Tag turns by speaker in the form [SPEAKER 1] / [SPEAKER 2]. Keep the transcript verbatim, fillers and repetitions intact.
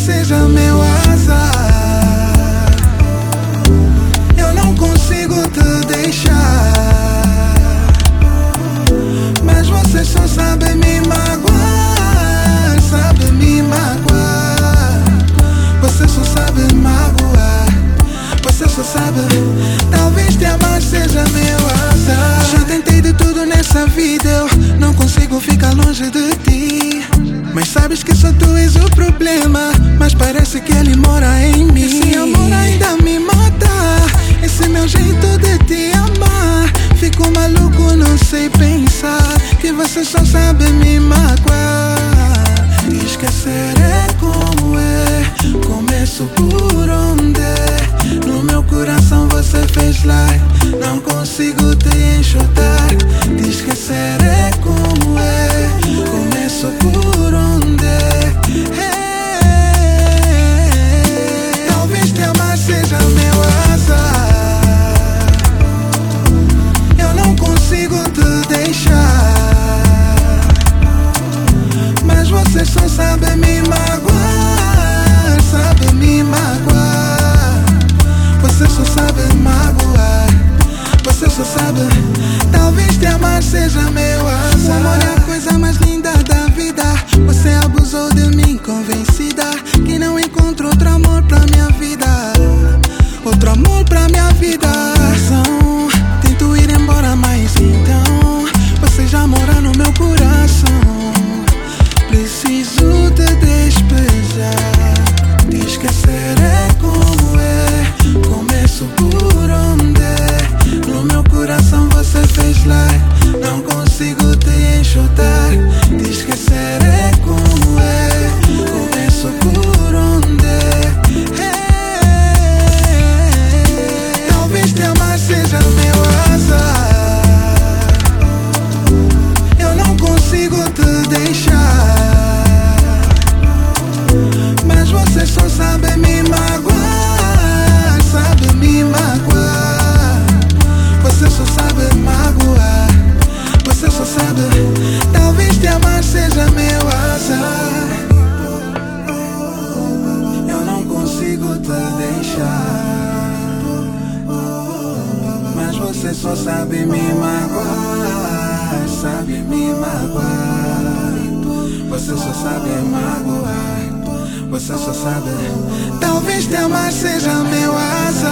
[SPEAKER 1] seja meu azar. Eu não consigo te deixar, mas você só sabe me magoar, sabe me magoar. Você só sabe magoar, você só sabe. Talvez te amar seja meu azar. Já tentei de tudo nessa vida, eu não consigo ficar longe de ti. Mas sabes que só tu és o problema, mas parece que ele mora em mim. Esse amor ainda me mata, esse meu jeito de te amar. Fico maluco, não sei pensar que você só sabe me magoar. Esquecer é como é, começo por onde. No meu coração você fez lá, não consigo te enxutar. Te esquecer é como é, começo por onde. É, talvez te amar seja meu azar. Eu não consigo te deixar, mas você só sabe me magoar, sabe me magoar. Você só sabe magoar, você só sabe. Talvez te amar seja meu azar. O amor é a coisa mais linda da vida. Você abusou de mim, convencida que não encontro outro amor pra minha vida, outro amor pra minha vida. Razão, tento ir embora, mas então você já mora no meu coração. Preciso te despejar. Te esquecer é como é, começo por onde. No meu coração você fez lá, não consigo te enxutar. Te esquecer é como é, começo por onde. É, talvez te amar seja meu azar. Eu não consigo te deixar, mas você só sabe me magoar, sabe me magoar. Você só sabe magoar, você só sabe. Talvez te amar seja meu azar. Eu não consigo te deixar, mas você só sabe me magoar, sabe me magoar. Você só sabe magoar, você só sabe. Talvez te amar seja meu azar.